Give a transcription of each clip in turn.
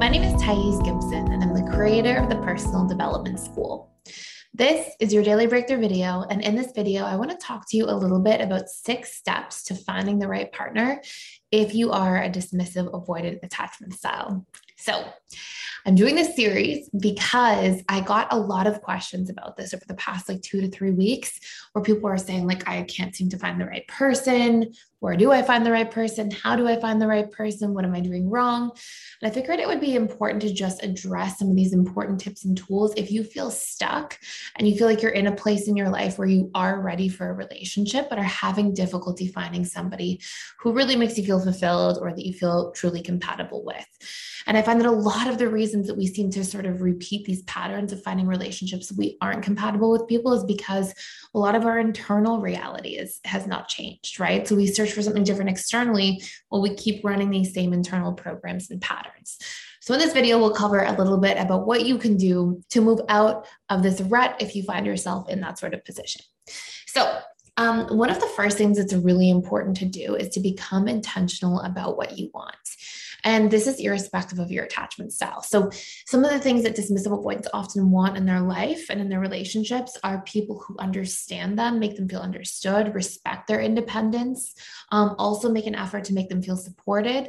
My name is Thais Gibson, and I'm the creator of the Personal Development School. This is your daily breakthrough video, and in this video, I want to talk to you a little bit about 6 steps to finding the right partner if you are a dismissive, avoidant attachment style. So, I'm doing this series because I got a lot of questions about this over the past 2 to 3 weeks, where people are saying I can't seem to find the right person. Where do I find the right person? How do I find the right person? What am I doing wrong? And I figured it would be important to just address some of these important tips and tools if you feel stuck and you feel like you're in a place in your life where you are ready for a relationship, but are having difficulty finding somebody who really makes you feel fulfilled or that you feel truly compatible with. And I find that a lot of the reasons that we seem to sort of repeat these patterns of finding relationships we aren't compatible with people is because a lot of our internal reality has not changed, right? So we search for something different externally while we keep running these same internal programs and patterns. So in this video, we'll cover a little bit about what you can do to move out of this rut if you find yourself in that sort of position. So one of the first things that's really important to do is to become intentional about what you want. And this is irrespective of your attachment style. So some of the things that dismissive avoidants often want in their life and in their relationships are people who understand them, make them feel understood, respect their independence, also make an effort to make them feel supported,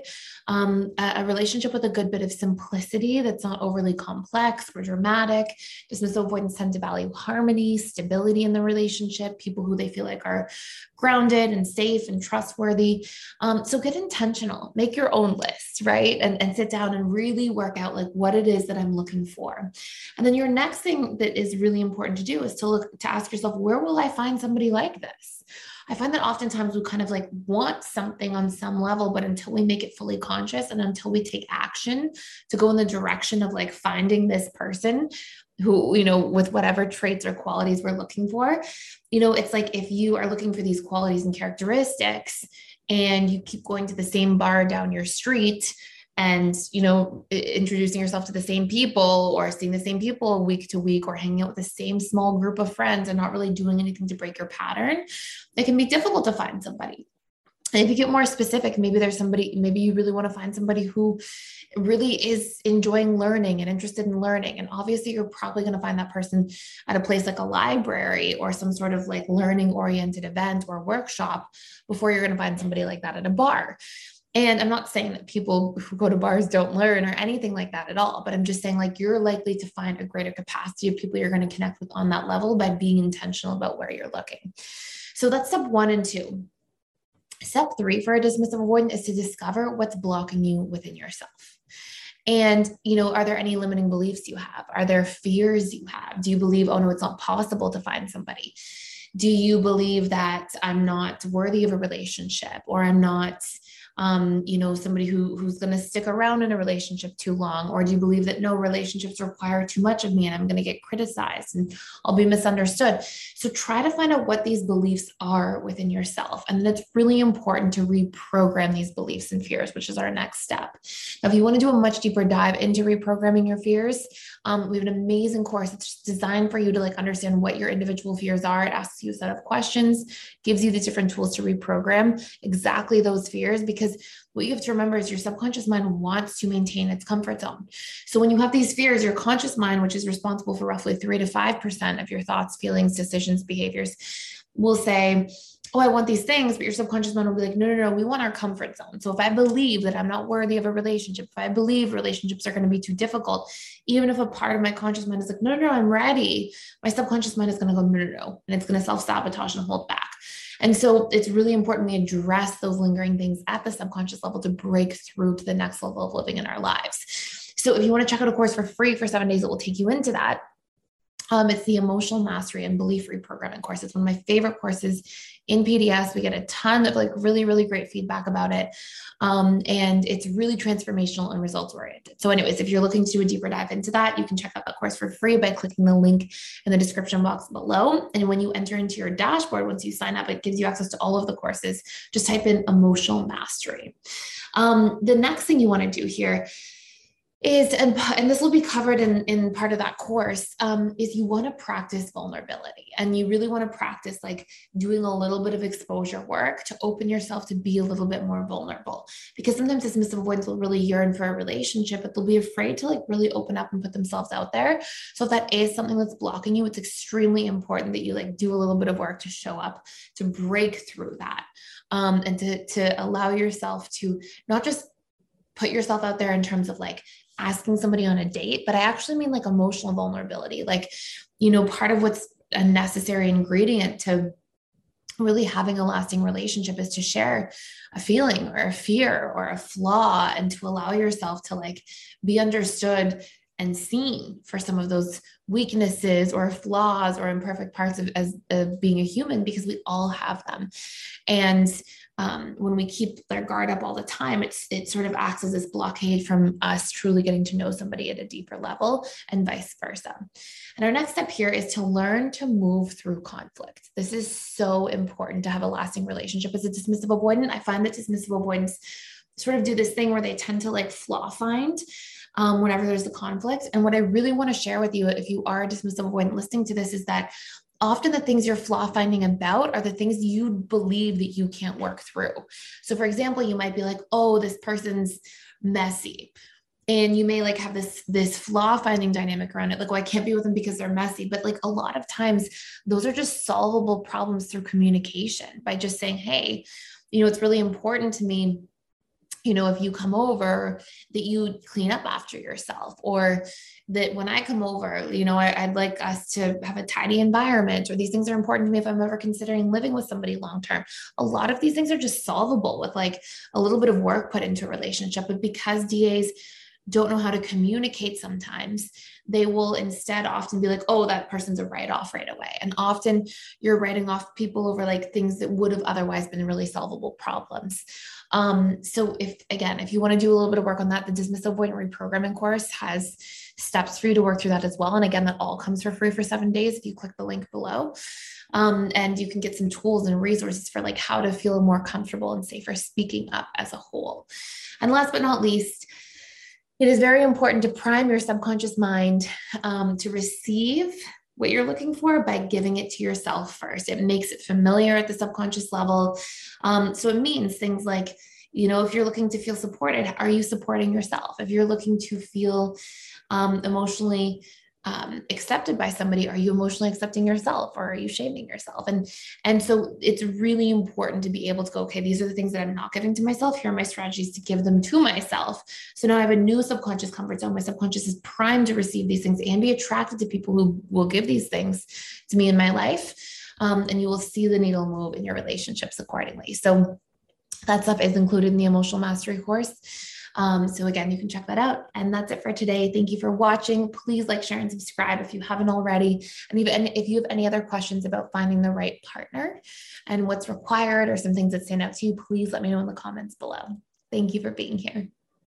a relationship with a good bit of simplicity that's not overly complex or dramatic. Dismissive avoidants tend to value harmony, stability in the relationship, people who they feel like are grounded and safe and trustworthy. So get intentional, make your own list, right? And sit down and really work out what it is that I'm looking for. And then your next thing that is really important to do is to ask yourself, where will I find somebody like this? I find that oftentimes we kind of want something on some level, but until we make it fully conscious and until we take action to go in the direction of finding this person who, with whatever traits or qualities we're looking for, it's if you are looking for these qualities and characteristics and you keep going to the same bar down your street and, introducing yourself to the same people or seeing the same people week to week or hanging out with the same small group of friends and not really doing anything to break your pattern, it can be difficult to find somebody. And if you get more specific, maybe you really want to find somebody who really is enjoying learning and interested in learning. And obviously you're probably going to find that person at a place like a library or some sort of learning oriented event or workshop before you're going to find somebody like that at a bar. And I'm not saying that people who go to bars don't learn or anything like that at all, but I'm just saying you're likely to find a greater capacity of people you're going to connect with on that level by being intentional about where you're looking. So that's step 1 and 2. Step 3 for a dismissive avoidant is to discover what's blocking you within yourself. And, are there any limiting beliefs you have? Are there fears you have? Do you believe, oh no, it's not possible to find somebody? Do you believe that I'm not worthy of a relationship or I'm not, somebody who's going to stick around in a relationship too long? Or do you believe that no, relationships require too much of me and I'm going to get criticized and I'll be misunderstood? So try to find out what these beliefs are within yourself. And then it's really important to reprogram these beliefs and fears, which is our next step. Now, if you want to do a much deeper dive into reprogramming your fears, we have an amazing course. It's designed for you to understand what your individual fears are. It asks you a set of questions, gives you the different tools to reprogram exactly those fears, because what you have to remember is your subconscious mind wants to maintain its comfort zone. So when you have these fears, your conscious mind, which is responsible for roughly 3 to 5% of your thoughts, feelings, decisions, behaviors, will say, oh, I want these things, but your subconscious mind will be no, we want our comfort zone. So if I believe that I'm not worthy of a relationship, if I believe relationships are going to be too difficult, even if a part of my conscious mind is no, I'm ready, my subconscious mind is going to go, no, and it's going to self-sabotage and hold back. And so it's really important we address those lingering things at the subconscious level to break through to the next level of living in our lives. So if you want to check out a course for free for 7 days, it will take you into that. It's the Emotional Mastery and Belief Reprogramming course. It's one of my favorite courses in PDS. We get a ton of really, really great feedback about it. And it's really transformational and results oriented. So anyways, if you're looking to do a deeper dive into that, you can check out that course for free by clicking the link in the description box below. And when you enter into your dashboard, once you sign up, it gives you access to all of the courses. Just type in Emotional Mastery. The next thing you want to do here is, and this will be covered in part of that course, is you want to practice vulnerability, and you really want to practice like doing a little bit of exposure work to open yourself to be a little bit more vulnerable, because sometimes dismissive avoidants will really yearn for a relationship, but they'll be afraid to like really open up and put themselves out there. So if that is something that's blocking you, it's extremely important that you like do a little bit of work to show up, to break through that, and to allow yourself to not just put yourself out there in terms of like asking somebody on a date, but I actually mean like emotional vulnerability. Like, part of what's a necessary ingredient to really having a lasting relationship is to share a feeling or a fear or a flaw, and to allow yourself to like be understood and seen for some of those weaknesses or flaws or imperfect parts of as being a human, because we all have them. And when we keep their guard up all the time, it sort of acts as this blockade from us truly getting to know somebody at a deeper level, and vice versa. And our next step here is to learn to move through conflict. This is so important to have a lasting relationship. As a dismissive avoidant, I find that dismissive avoidants sort of do this thing where they tend to like flaw find whenever there's a conflict. And what I really want to share with you, if you are a dismissive avoidant listening to this, is that often the things you're flaw finding about are the things you believe that you can't work through. So for example, you might be like, oh, this person's messy. And you may like have this flaw finding dynamic around it. Like, oh, I can't be with them because they're messy. But like a lot of times those are just solvable problems through communication, by just saying, hey, it's really important to me, if you come over, that you clean up after yourself, or that when I come over, I'd like us to have a tidy environment, or these things are important to me if I'm ever considering living with somebody long term. A lot of these things are just solvable with like a little bit of work put into a relationship. But because DAs don't know how to communicate sometimes, they will instead often be like, oh, that person's a write-off right away. And often you're writing off people over like things that would have otherwise been really solvable problems. So if you want to do a little bit of work on that, the dismissive avoidant reprogramming course has steps for you to work through that as well. And again, that all comes for free for 7 days if you click the link below. And you can get some tools and resources for like how to feel more comfortable and safer speaking up as a whole. And last but not least, it is very important to prime your subconscious mind to receive what you're looking for by giving it to yourself first. It makes it familiar at the subconscious level. So it means things like, if you're looking to feel supported, are you supporting yourself? If you're looking to feel emotionally accepted by somebody, are you emotionally accepting yourself, or are you shaming yourself? And so it's really important to be able to go, okay, these are the things that I'm not giving to myself. Here are my strategies to give them to myself. So now I have a new subconscious comfort zone. My subconscious is primed to receive these things and be attracted to people who will give these things to me in my life. And you will see the needle move in your relationships accordingly. So that stuff is included in the emotional mastery course. So again, you can check that out. And that's it for today. Thank you for watching. Please like, share, and subscribe if you haven't already. And even if you have any other questions about finding the right partner and what's required, or some things that stand out to you, please let me know in the comments below. Thank you for being here.